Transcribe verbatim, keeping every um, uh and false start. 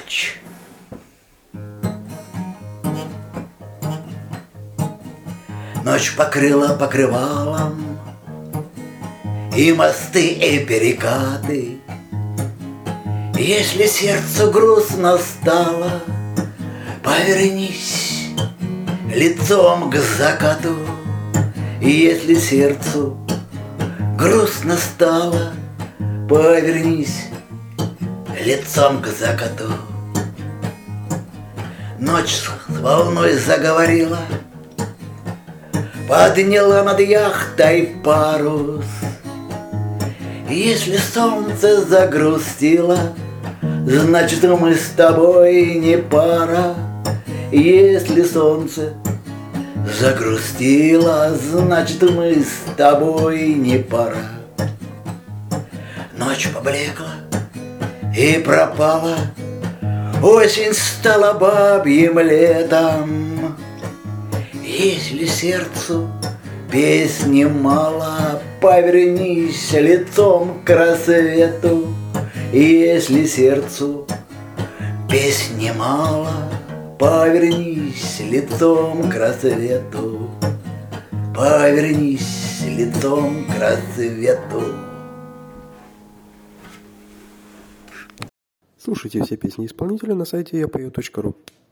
ночь. Ночь покрыла покрывалом и мосты, и перекаты. Если сердцу грустно стало, повернись лицом к закату. И если сердцу грустно стало, повернись лицом к закату. Ночь с волной заговорила, подняла над яхтой парус. Если солнце загрустило, значит, мы с тобой не пара. Если солнце загрустило, значит, мы с тобой не пара. Ночь поблекла и пропала, осень стала бабьим летом. Если сердцу песни мало, повернись лицом к рассвету. Если сердцу песни мало, повернись лицом к рассвету. Повернись лицом к рассвету. Слушайте все песни исполнителя на сайте я пою точка ру.